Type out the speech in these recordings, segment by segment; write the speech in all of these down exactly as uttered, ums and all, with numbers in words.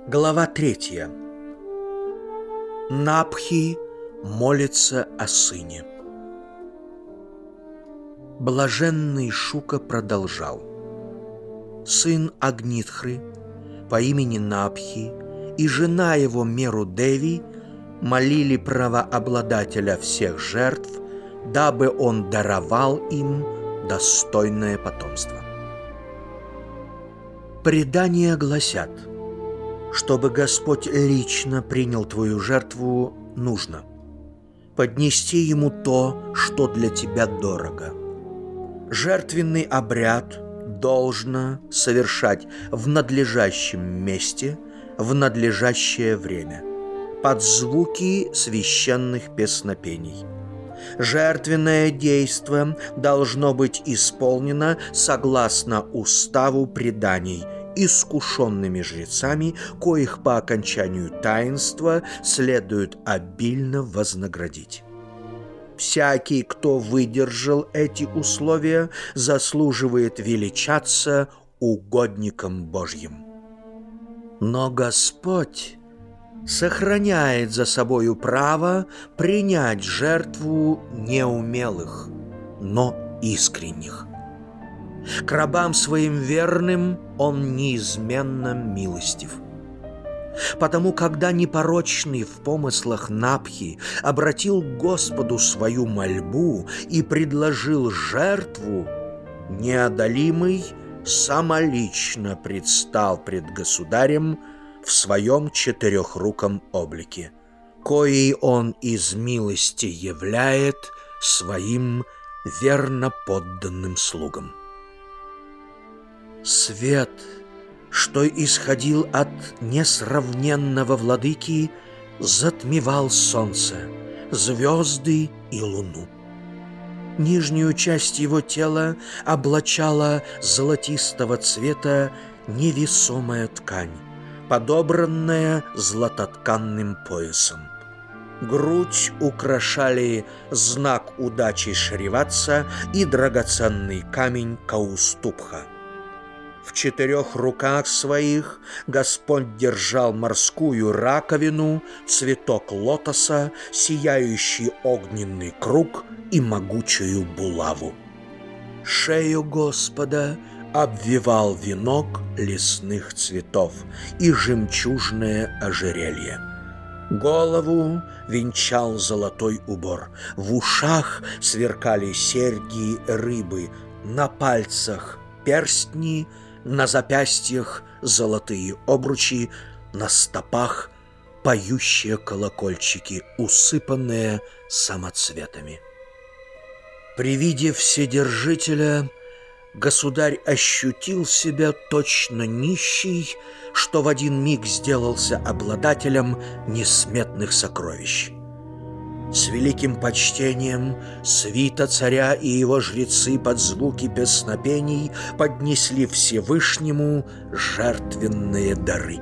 Глава третья. Напхи молится о сыне. Блаженный Шука продолжал. Сын Агнитхры по имени Напхи и жена его Меру-Деви молили правообладателя всех жертв, дабы он даровал им достойное потомство. Предания гласят: чтобы Господь лично принял твою жертву, нужно поднести Ему то, что для тебя дорого. Жертвенный обряд должно совершать в надлежащем месте, в надлежащее время, под звуки священных песнопений. Жертвенное действо должно быть исполнено согласно уставу преданий, искушенными жрецами, коих по окончанию таинства следует обильно вознаградить. Всякий, кто выдержал эти условия, заслуживает величаться угодником Божьим. Но Господь сохраняет за собою право принять жертву неумелых, но искренних. К рабам своим верным Он неизменно милостив. Потому, когда непорочный в помыслах Напхи обратил к Господу свою мольбу и предложил жертву, неодолимый самолично предстал пред государем в своем четырехруком облике, коей он из милости являет своим верно подданным слугам. Свет, что исходил от несравненного владыки, затмевал солнце, звезды и луну. Нижнюю часть его тела облачала золотистого цвета невесомая ткань, подобранная златотканным поясом. Грудь украшали знак удачи Шриватса и драгоценный камень Каустубха. В четырех руках своих Господь держал морскую раковину, цветок лотоса, сияющий огненный круг и могучую булаву. Шею Господа обвивал венок лесных цветов и жемчужное ожерелье. Голову венчал золотой убор, в ушах сверкали серьги рыбы, на пальцах перстни, на запястьях золотые обручи, на стопах поющие колокольчики, усыпанные самоцветами. При виде Вседержителя государь ощутил себя точно нищий, что в один миг сделался обладателем несметных сокровищ. С великим почтением свита царя и его жрецы под звуки песнопений поднесли Всевышнему жертвенные дары.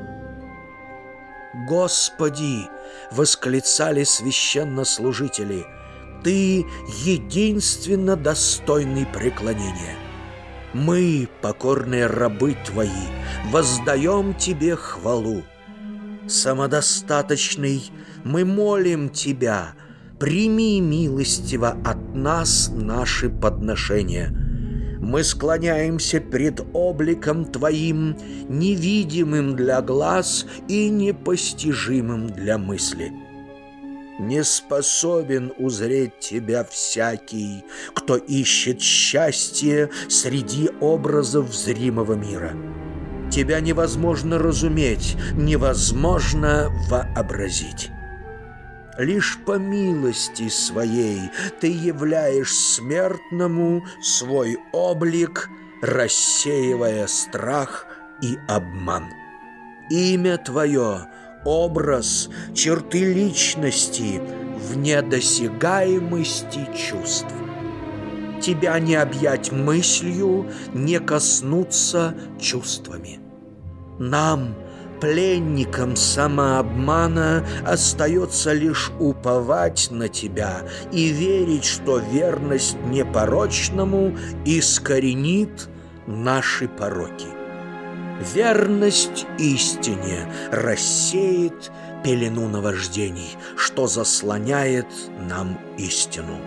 «Господи!» — восклицали священнослужители. «Ты единственно достойный преклонения. Мы, покорные рабы Твои, воздаем Тебе хвалу. Самодостаточный, мы молим Тебя, прими милостиво от нас наши подношения. Мы склоняемся пред обликом Твоим, невидимым для глаз и непостижимым для мысли. Не способен узреть Тебя всякий, кто ищет счастье среди образов зримого мира. Тебя невозможно разуметь, невозможно вообразить. Лишь по милости своей Ты являешь смертному свой облик, рассеивая страх и обман. Имя Твое, образ, черты личности в недосягаемости чувств. Тебя не объять мыслью, не коснуться чувствами. Нам, пленникам самообмана, остается лишь уповать на Тебя и верить, что верность непорочному искоренит наши пороки. Верность истине рассеет пелену наваждений, что заслоняет нам истину.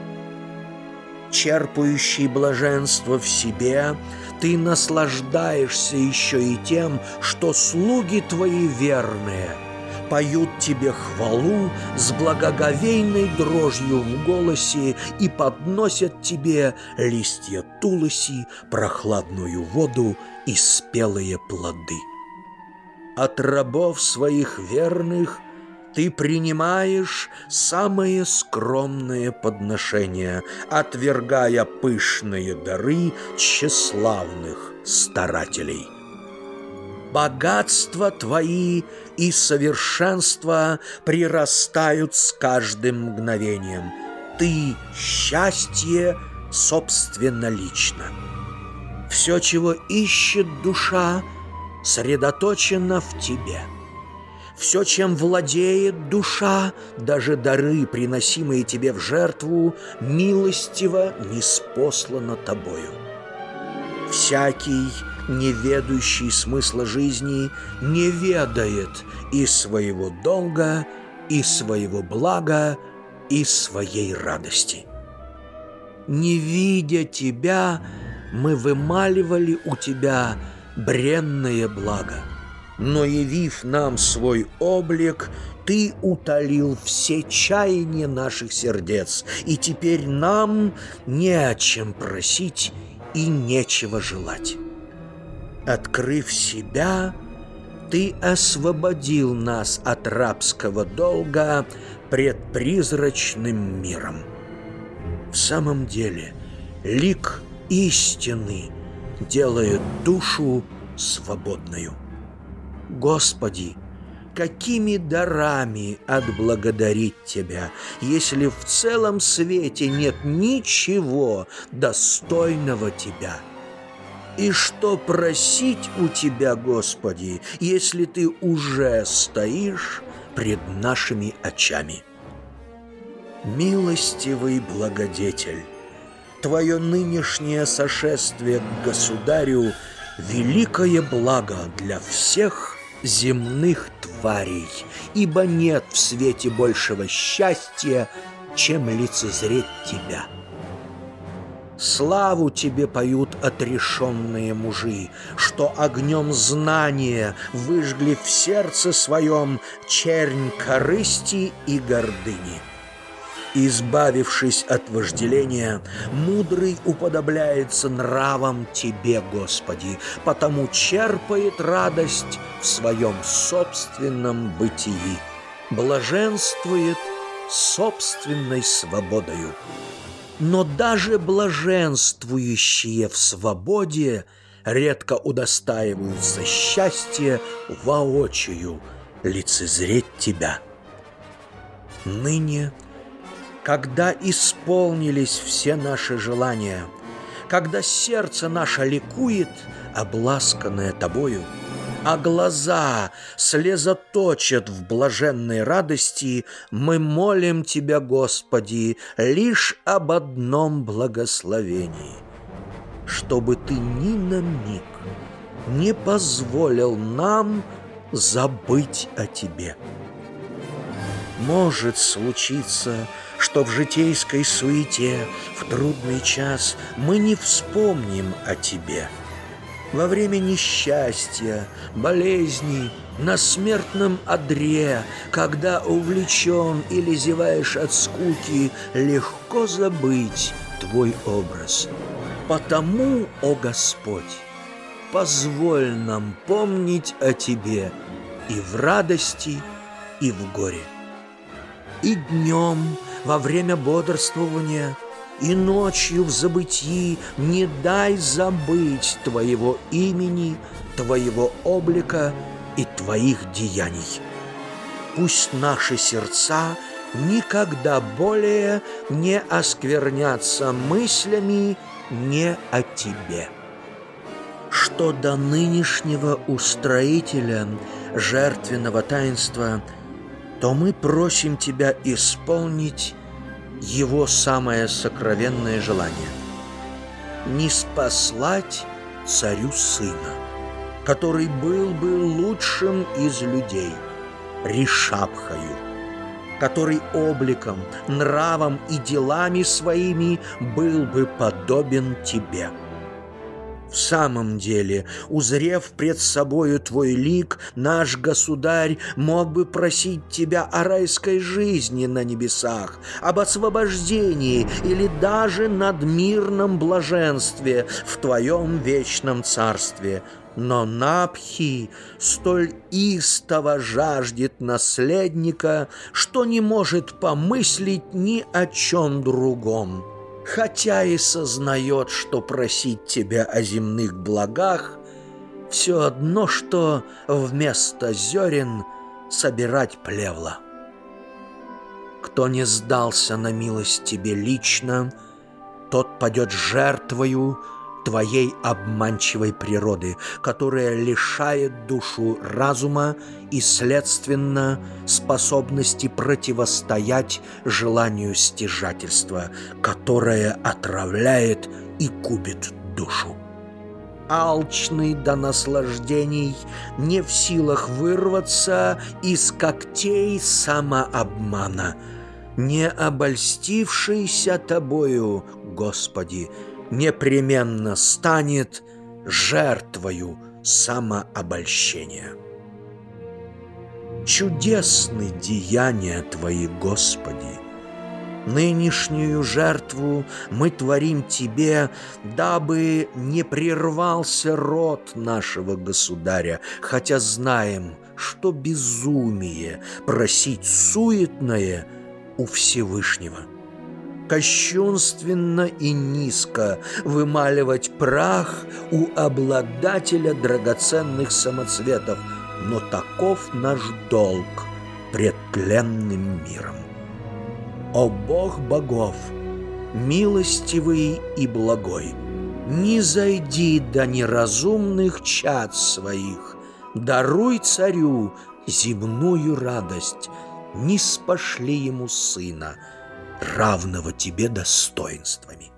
Черпающий блаженство в себе, ты наслаждаешься еще и тем, что слуги твои верные поют тебе хвалу с благоговейной дрожью в голосе и подносят тебе листья тулоси, прохладную воду и спелые плоды. От рабов своих верных ты принимаешь самые скромные подношения, отвергая пышные дары тщеславных старателей. Богатства твои и совершенство прирастают с каждым мгновением. Ты — счастье собственнолично. Все, чего ищет душа, сосредоточено в тебе. Все, чем владеет душа, даже дары, приносимые тебе в жертву, милостиво ниспослано тобою. Всякий, не ведающий смысла жизни, не ведает и своего долга, и своего блага, и своей радости. Не видя тебя, мы вымаливали у тебя бренное благо, но, явив нам свой облик, ты утолил все чаяния наших сердец, и теперь нам не о чем просить и нечего желать. Открыв себя, ты освободил нас от рабского долга пред призрачным миром. В самом деле, лик истины делает душу свободною. Господи, какими дарами отблагодарить Тебя, если в целом свете нет ничего достойного Тебя? И что просить у Тебя, Господи, если Ты уже стоишь пред нашими очами? Милостивый благодетель, Твое нынешнее сошествие к Государю — великое благо для всех земных тварей, ибо нет в свете большего счастья, чем лицезреть Тебя. Славу Тебе поют отрешенные мужи, что огнем знания выжгли в сердце своем чернь корысти и гордыни. Избавившись от вожделения, мудрый уподобляется нравам Тебе, Господи, потому черпает радость в своем собственном бытии, блаженствует собственной свободою. Но даже блаженствующие в свободе редко удостаиваются счастья воочию лицезреть Тебя. Ныне, когда исполнились все наши желания, когда сердце наше ликует, обласканное Тобою, а глаза слезоточат в блаженной радости, мы молим Тебя, Господи, лишь об одном благословении, чтобы Ты ни на миг не позволил нам забыть о Тебе. Может случиться, что в житейской суете, в трудный час мы не вспомним о Тебе. Во время несчастья, болезни, на смертном одре, когда увлечен или зеваешь от скуки, легко забыть Твой образ. Потому, о Господь, позволь нам помнить о Тебе и в радости, и в горе. И днем, во время бодрствования, и ночью в забытии не дай забыть Твоего имени, Твоего облика и Твоих деяний. Пусть наши сердца никогда более не осквернятся мыслями не о Тебе. Что до нынешнего устроителя жертвенного таинства, то мы просим Тебя исполнить его самое сокровенное желание — ниспослать царю сына, который был бы лучшим из людей, Ришабхаю, который обликом, нравом и делами своими был бы подобен тебе. В самом деле, узрев пред собою твой лик, наш государь мог бы просить тебя о райской жизни на небесах, об освобождении или даже надмирном блаженстве в твоем вечном царстве. Но Напхи столь истово жаждет наследника, что не может помыслить ни о чем другом. Хотя и сознает, что просить тебя о земных благах все одно, что вместо зерен собирать плевла. Кто не сдался на милость тебе лично, тот падет жертвою твоей обманчивой природы, которая лишает душу разума и, следственно, способности противостоять желанию стяжательства, которое отравляет и губит душу. Алчный до наслаждений, не в силах вырваться из когтей самообмана, не обольстившийся тобою, Господи, непременно станет жертвою самообольщения. Чудесны деяния Твои, Господи! Нынешнюю жертву мы творим Тебе, дабы не прервался род нашего государя, хотя знаем, что безумие просить суетное у Всевышнего. Кощунственно и низко вымаливать прах у обладателя драгоценных самоцветов, но таков наш долг пред тленным миром. О Бог богов, милостивый и благой, низойди до неразумных чад своих, даруй царю земную радость, ниспошли ему сына, равного тебе достоинствами.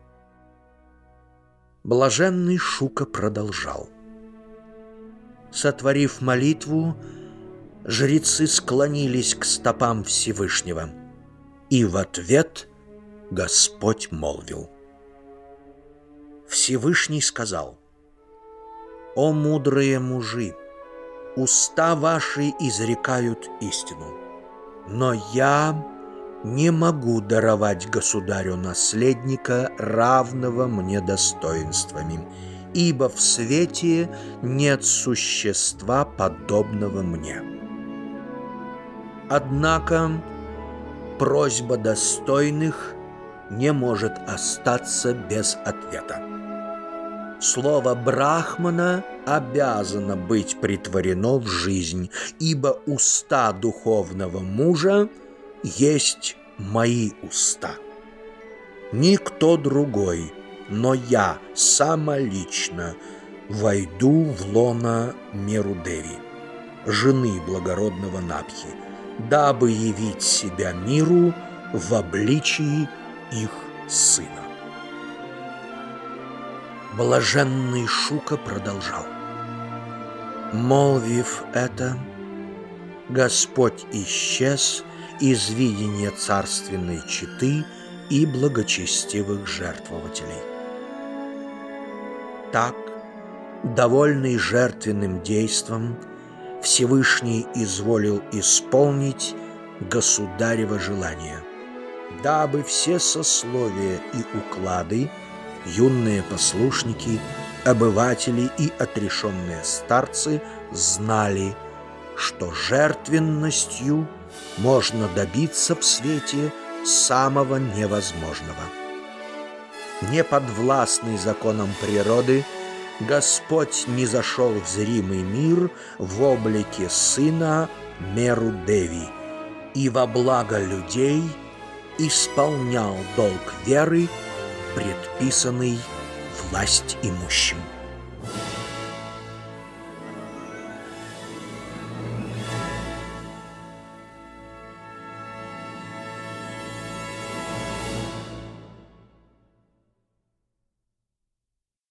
Блаженный Шука продолжал. Сотворив молитву, жрецы склонились к стопам Всевышнего, и в ответ Господь молвил. Всевышний сказал: «О мудрые мужи, уста ваши изрекают истину, но я не могу даровать государю наследника, равного мне достоинствами, ибо в свете нет существа, подобного мне». Однако просьба достойных не может остаться без ответа. Слово Брахмана обязано быть претворено в жизнь, ибо уста духовного мужа есть мои уста. Никто другой, но я самолично войду в лоно Мерудеви, жены благородного Напхи, дабы явить себя миру в обличии их сына. Блаженный Шука продолжал. Молвив это, Господь исчез из видения царственной четы и благочестивых жертвователей. Так, довольный жертвенным действом, Всевышний изволил исполнить государево желание, дабы все сословия и уклады, юные послушники, обыватели и отрешенные старцы знали, что жертвенностью можно добиться в свете самого невозможного. Неподвластный законам природы, Господь низошел в зримый мир в облике сына Мерудеви и во благо людей исполнял долг веры, предписанный власть имущим.